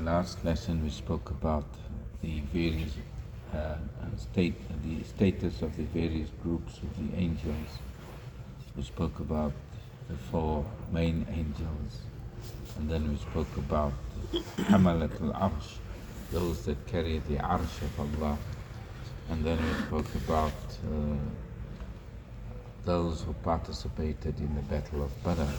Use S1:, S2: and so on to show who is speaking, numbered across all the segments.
S1: last lesson, we spoke about the various the status of the various groups of the angels. We spoke about the four main angels, and then we spoke about Hamalat al-Arsh, those that carry the Arsh of Allah, and then we spoke about those who participated in the Battle of Badr.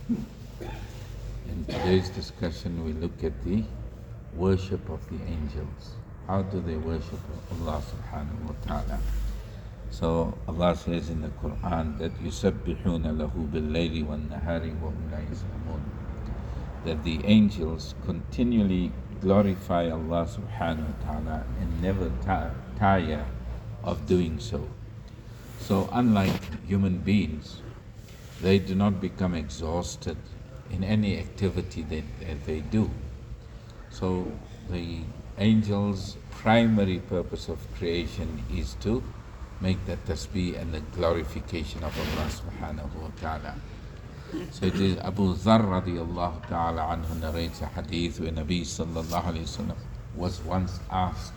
S1: In today's discussion, we look at the worship of the angels. How do they worship Allah subhanahu wa ta'ala? So Allah says in the Quran that يُسَبِّحُونَ لَهُ بِاللَّيْلِ وَالنَّهَارِ وَهُمْ لَا يَسْأَمُونَ, that the angels continually glorify Allah subhanahu wa ta'ala and never tire of doing so. So unlike human beings, they do not become exhausted in any activity that they do. So the angels' primary purpose of creation is to make that tasbih and the glorification of Allah subhanahu wa ta'ala. So it is Abu Dharr radiallahu ta'ala anhu narrates a hadith where Nabi sallallahu alayhi wa sallam was once asked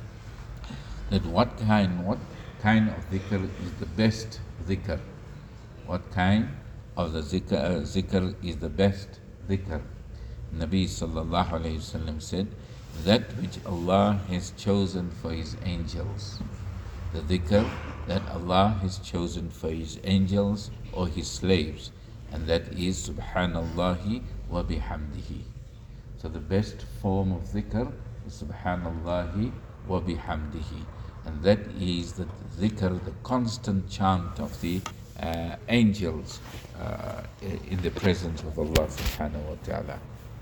S1: that what kind of dhikr is the best dhikr? What kind of the zikr is the best dhikr? Nabi sallallahu alayhi wasallam said, that which Allah has chosen for His angels. The dhikr that Allah has chosen for His angels or His slaves, and that is Subhanallahi wa bihamdihi. So the best form of dhikr is Subhanallahi wa bihamdihi, and that is the dhikr, the constant chant of the angels in the presence of Allah subhanahu wa ta'ala.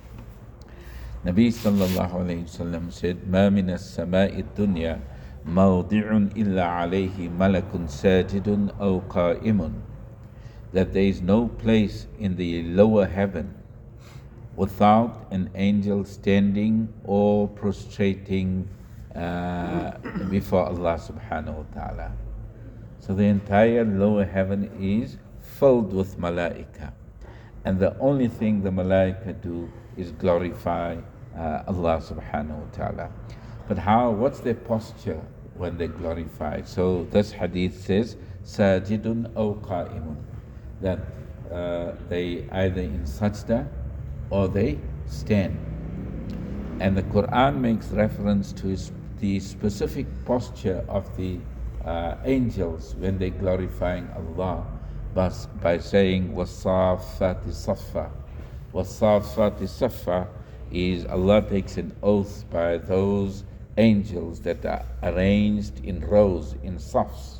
S1: Nabi sallallahu alayhi wa sallam said, مَا مِنَ السَّمَاءِ الدُّنْيَا مَوْضِعٌ إِلَّا عَلَيْهِ مَلَكٌ سَاجِدٌ أَوْ قَائِمٌ, that there is no place in the lower heaven without an angel standing or prostrating before Allah subhanahu wa ta'ala. So the entire lower heaven is filled with malaika, and the only thing the malaika do is glorify Allah subhanahu wa ta'ala. But what's their posture when they glorify? So this hadith says, sajidun aw qa'imun, that they either in sajda or they stand. And the Quran makes reference to the specific posture of the angels when they're glorifying Allah by saying وَالصَّافَّاتِ صَفًّا. وَالصَّافَّاتِ صَفًّا is Allah takes an oath by those angels that are arranged in rows, in safs.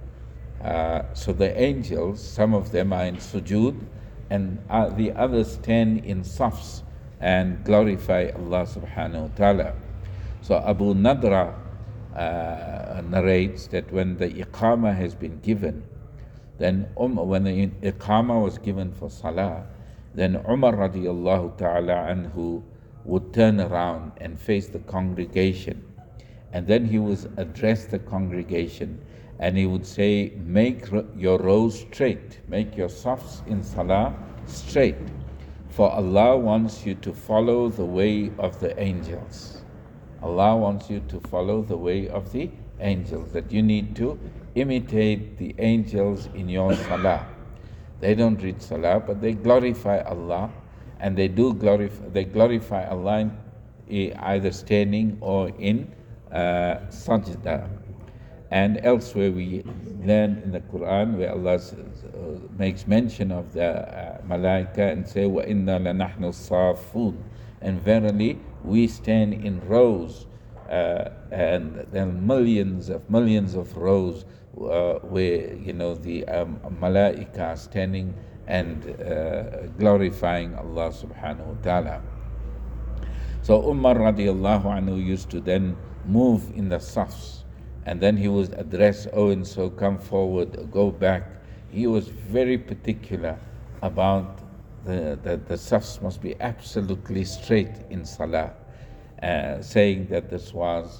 S1: So the angels, some of them are in sujood, and the others stand in safs and glorify Allah subhanahu wa ta'ala. So Abu Nadra narrates that when the iqamah has been given, then when the iqamah was given for salah, then Umar radiallahu ta'ala anhu would turn around and face the congregation, and then he would address the congregation and he would say, make your rows straight, make your safs in salah straight, for Allah wants you to follow the way of the angels. Allah wants you to follow the way of the angels, that you need to imitate the angels in your salah. They don't read salah, but they glorify Allah, and they glorify Allah in either standing or in sajda. And elsewhere we learn in the Quran where Allah makes mention of the malaika and say, وَإِنَّا لَنَحْنُ الصَّافُونَ, and verily we stand in rows, and there are millions of rows where the malaika are standing and glorifying Allah subhanahu wa ta'ala. So Umar radiallahu anhu used to then move in the safs, and then he would address, and so come forward, go back. He was very particular about the safs must be absolutely straight in salah, saying that this was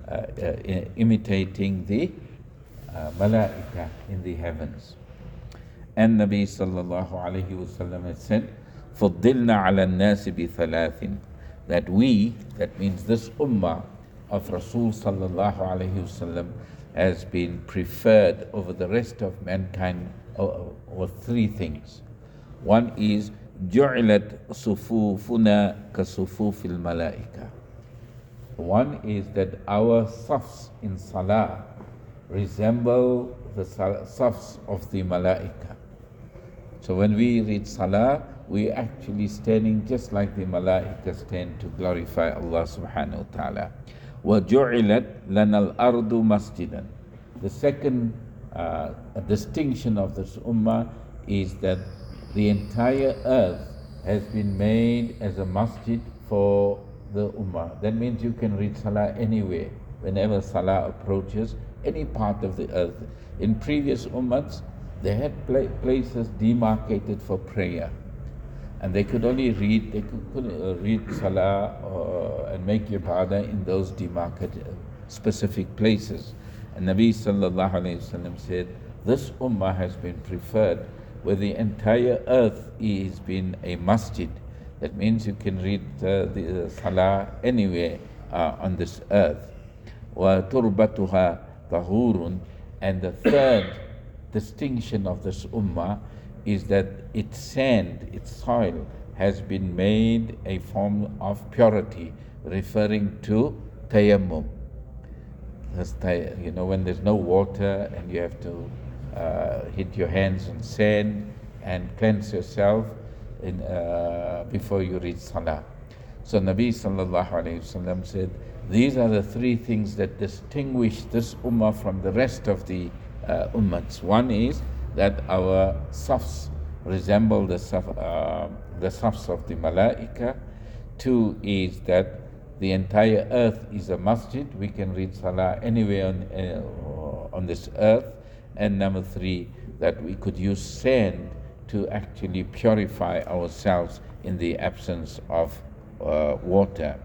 S1: imitating the malaika in the heavens. And Nabi sallallahu alayhi wa sallam had said, فَضِّلْنَا عَلَى النَّاسِ بِثَلَاثٍ that that means this ummah of Rasul sallallahu alayhi wasallam, has been preferred over the rest of mankind over three things. One is جُعِلَتْ صُفُوفُنَا كَصُفُوفِ الْمَلَائِكَةِ. One is that our safs in salah resemble the safs of the malaika. So when we read salah, we actually standing just like the malaika stand to glorify Allah subhanahu wa ta'ala. وَجُعِلَتْ لَنَا الْأَرْضُ مَسْجِدًا. The second distinction of this ummah is that the entire earth has been made as a masjid for the ummah. That means you can read salah anywhere, whenever salah approaches, any part of the earth. In previous ummahs, they had places demarcated for prayer, and they could only read, read salah and make ibadah in those demarcated specific places. And Nabi sallallahu alayhi wasallam said, this ummah has been preferred where the entire earth is been a masjid. That means you can read the salah anywhere on this earth. وَتُرْبَتُهَا طَهُورٌ. And the third distinction of this ummah is that its sand, its soil, has been made a form of purity, referring to tayammum. You know, when there's no water and you have to hit your hands on sand and cleanse yourself before you read salah. So Nabi sallallahu alayhi wasallam said, these are the three things that distinguish this ummah from the rest of the ummahs. One is that our safs resemble the safs of the malaika. Two is that the entire earth is a masjid. We can read salah anywhere on this earth. And number three, that we could use sand to actually purify ourselves in the absence of water.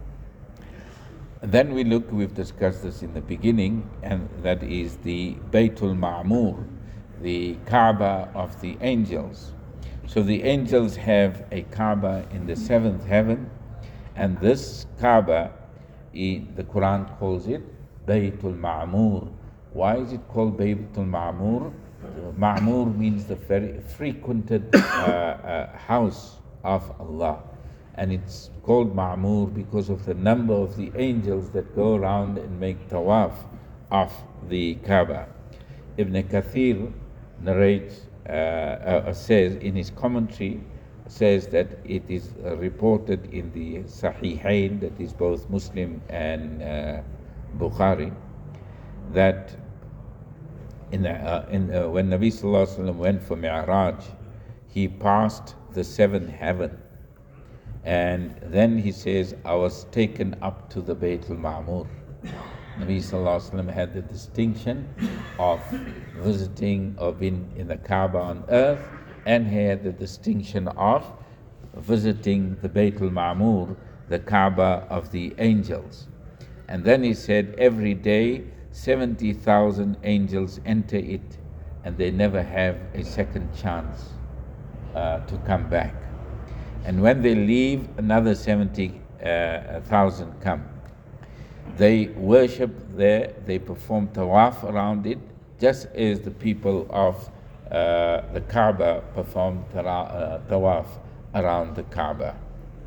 S1: Then we've discussed this in the beginning, and that is the Baytul Ma'mur, the Kaaba of the angels. So the angels have a Kaaba in the seventh heaven, and this Kaaba, the Quran calls it Baytul Ma'mur. Why is it called Baytul Ma'mur? Ma'mur means the very frequented house of Allah. And it's called Ma'mur because of the number of the angels that go around and make tawaf of the Kaaba. Ibn Kathir narrates, says in his commentary, says that it is reported in the Sahihain, that is both Muslim and Bukhari, that when Nabi Sallallahu Alaihi Wasallam went for Mi'raj, he passed the seventh heaven. And then he says, I was taken up to the Baytul Ma'mur. Nabi Sallallahu Alaihi Wasallam had the distinction of visiting or being in the Kaaba on earth, and he had the distinction of visiting the Baytul Ma'mur, the Kaaba of the angels. And then he said, every day 70,000 angels enter it, and they never have a second chance to come back. And when they leave, another 70,000 come. They worship there, they perform tawaf around it, just as the people of the Kaaba perform tawaf around the Kaaba.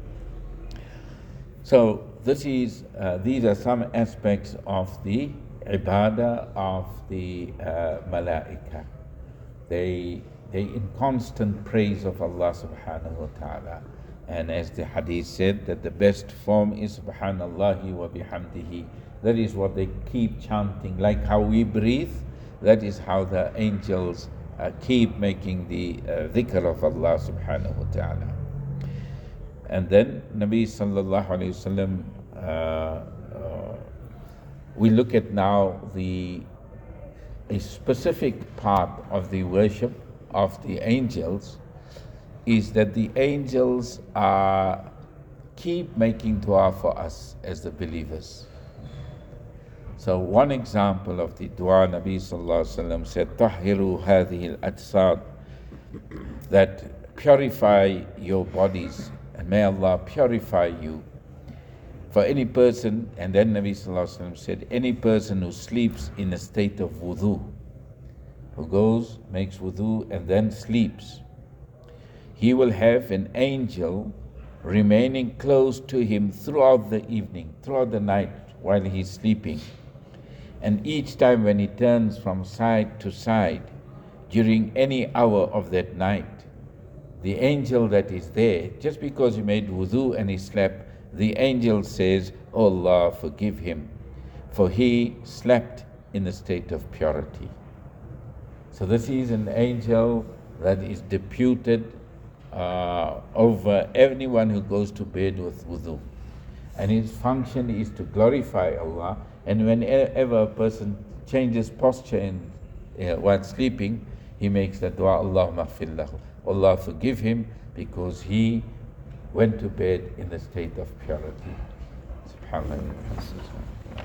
S1: So these are some aspects of the ibadah of the malaika. They in constant praise of Allah subhanahu wa ta'ala. And as the hadith said, that the best form is subhanallahi wa bihamdihi. That is what they keep chanting. Like how we breathe, that is how the angels keep making the dhikr of Allah subhanahu wa ta'ala. And then Nabi sallallahu alayhi wasallam, we look at now a specific part of the worship of the angels is that the angels keep making dua for us as the believers. So one example of the dua, Nabi Sallallahu Alaihi Wasallam said, "Tahhiru hadhihi al-ajsad," that purify your bodies, and may Allah purify you For any person, and then Nabi Sallallahu Alaihi Wasallam said, any person who sleeps in a state of wudu, who goes, makes wudu, and then sleeps, he will have an angel remaining close to him throughout the evening, throughout the night while he's sleeping. And each time when he turns from side to side during any hour of that night, the angel that is there, just because he made wudu and he slept, the angel says, "Oh Allah, forgive him, for he slept in a state of purity." So this is an angel that is deputed over anyone who goes to bed with wudu. And his function is to glorify Allah. And whenever a person changes posture while sleeping, he makes the dua, Allahumma ighfir lahu. Allah forgive him because he went to bed in a state of purity. SubhanAllah.